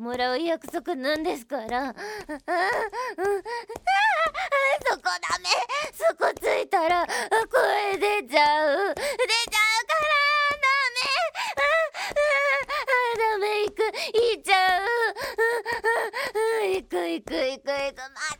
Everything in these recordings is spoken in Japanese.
もらう約束なんですから。そこダメ。そこついたら声出ちゃう。出ちゃうからダメ。行っちゃう。行く。まだいい。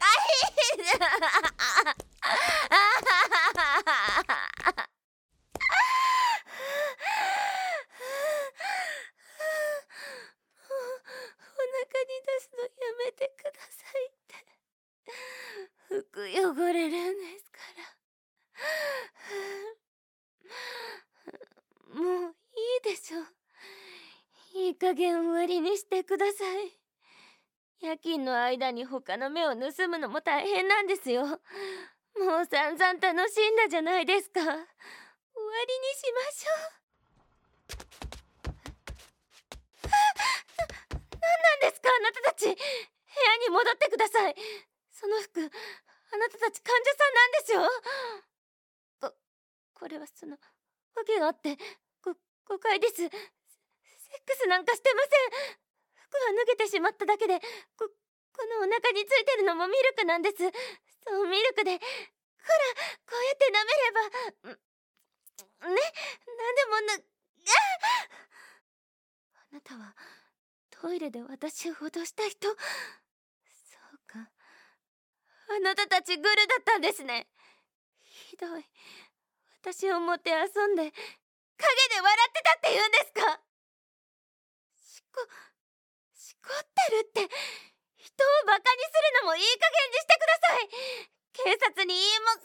お腹に出すのやめてくださいって。服汚れるんですから。もういいでしょ。いい加減終わりにしてください。夜勤の間に他の目を盗むのも大変なんですよ。もう散々楽しんだじゃないですか。終わりにしましょう。何なんですか、あなたたち。部屋に戻ってください。その服、あなたたち患者さんなんですよ。これはわけがあって誤解です。セックスなんかしてません。服は脱げてしまっただけで、このお腹についてるのもミルクなんです。そう、ミルクで、ほら、こうやって舐めればね、なんでもあなたはトイレで私を脅した人。そうか、あなたたちグルだったんですね。ひどい。私をもてあそんで陰で笑ってたって言うんですか。しこってるって。人をバカにするのもいい加減にしてください。警察に言います。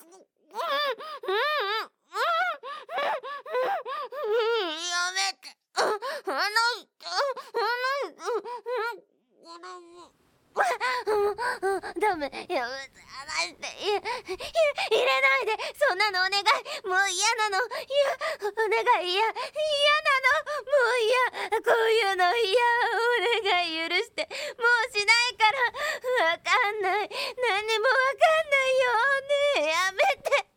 やめて。ダメ。やめて。入れないで。そんなのお願い。もう嫌なの。お願い。嫌なの。もう嫌。こういうの嫌。お願い許して。もうしないから。わかんない。何にもわかんないよ。ねえ、やめて。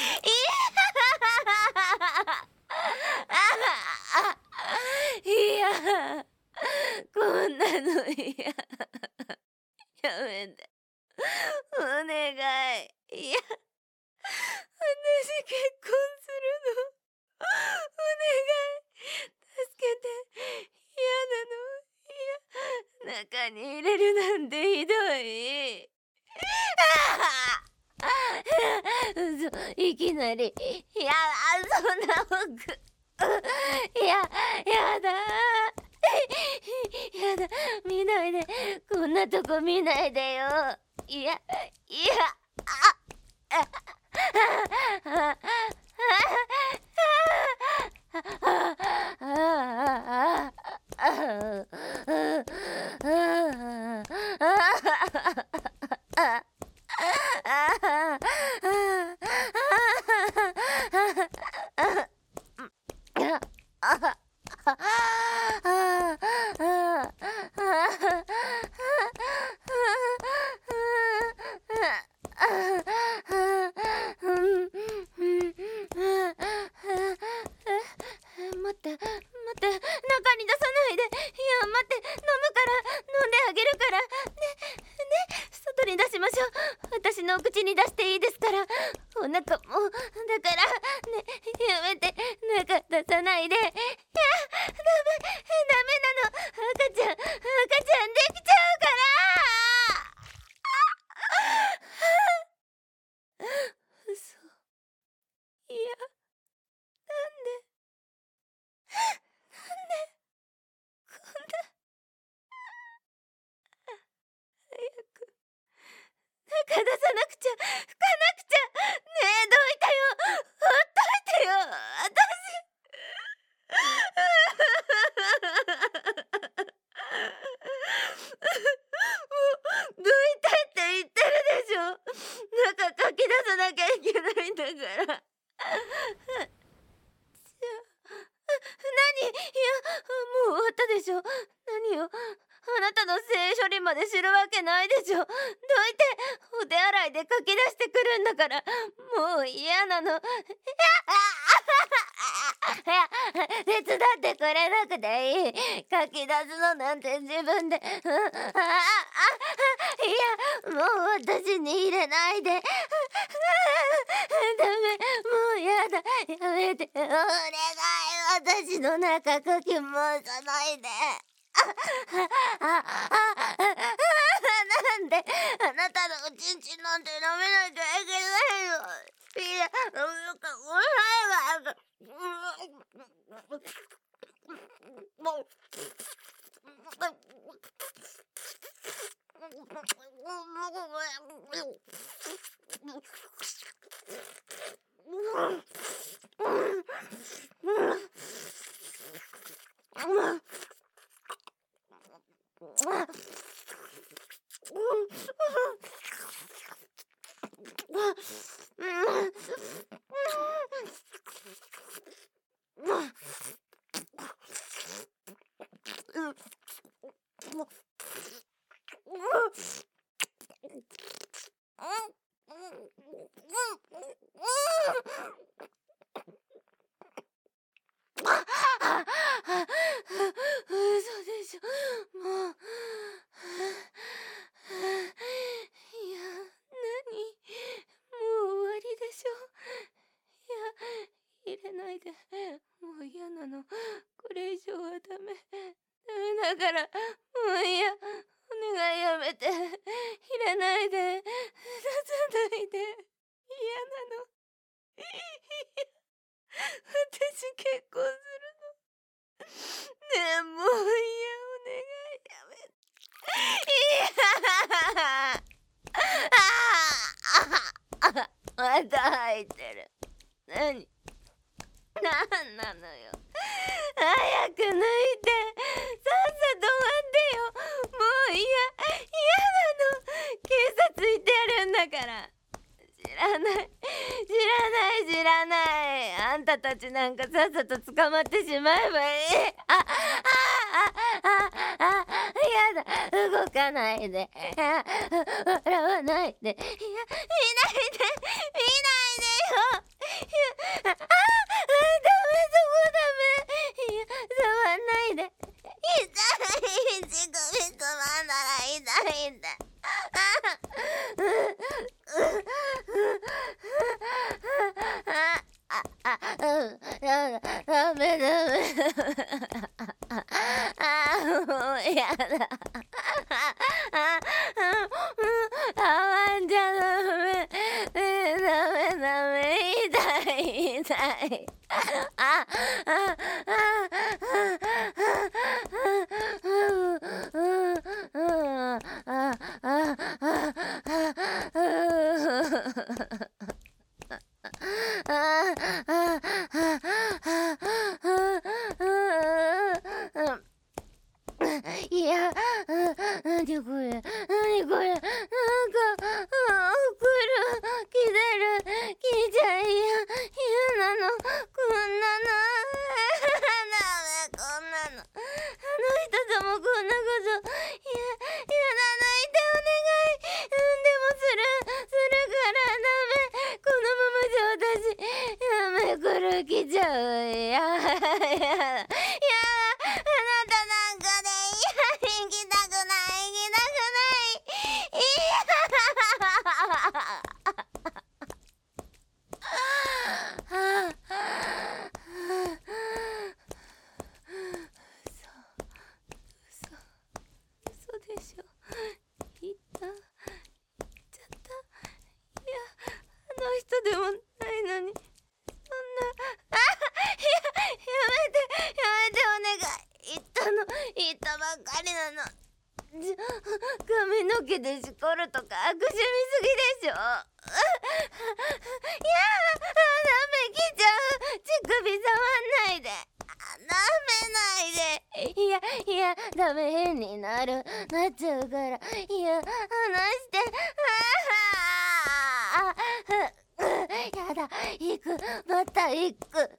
いや、こんなの嫌。やめて。お願い。いや、私結婚するの。お願い。助けて。嫌なの。中に入れるなんてひどい。いきなり。いや、そんな服。やだ。やだ、見ないで。こんなとこ見ないでよ。待って、中に出さないで。いや、待って、飲むから、飲んであげるから。ね、外に出しましょう。私のお口に出していいですから。お腹も、だから、ね、やめて、中出さないで。いや、ダメなの。赤ちゃんできちゃうから。嘘。いや、なんでこんな早く中出さなくちゃ、拭かなくちゃ。ねえ、どいてよ。ほっといてよ。もう、どいてって言ってるでしょ。中かき出さなきゃいけないんだから。何？いや、もう終わったでしょ。何よ。あなたの性処理まで知るわけないでしょ。どいて。お手洗いで書き出してくるんだから。もう嫌なの。 手伝ってくれなくていい。書き出すのなんて自分で。いや、もう私に入れないで。ダメ、もうやだ。やめて。お願い、私の中かき回さないで。なんであなたのおちんちんなんて舐めなきゃいけないの。いや、なんかうまいわ。嘘でしょ。もう。いや、何？もう終わりでしょ。いや、入れないで。もう嫌なの。これ以上はダメ。ダメだから、もう嫌。お願いやめて。入れないで。出さないで。嫌なの。私結婚するの。ねえ、もう嫌。お願いやめて。また入ってる。何？なんなのよ。早く抜いて。さっさと終わってよ。もう嫌なの。警察行ってやるんだから。知らない。あんたたちなんかさっさと捕まってしまえばいい。やだ。動かないで。笑わないで。いや、見ないでよ。ダメ、そこダメ。いや、触んないで。痛い。乳首つまんだら痛いんだ。ダメ。もうやだ。触んじゃダメ。ダメ。痛い。いや、何これ。なんか、来ちゃいや、嫌なの、こんなの。ダメ、こんなの。あの人ともこんなこと。やだ、抜いてお願い。でもするからダメ。このままじゃ私、来ちゃう。やだ。あなたなんかで、行きたくない。嘘でしょ。言っちゃった。いや、あの人でもないのに、そんな。やめてお願い。言ったばっかりなの。髪の毛でしこるとか悪趣味すぎでしょ。ダメ、来ちゃう。乳首触んないで。舐めないで。いや、ダメ、変になっちゃうから。いや、離して。やだ、行く、また行く。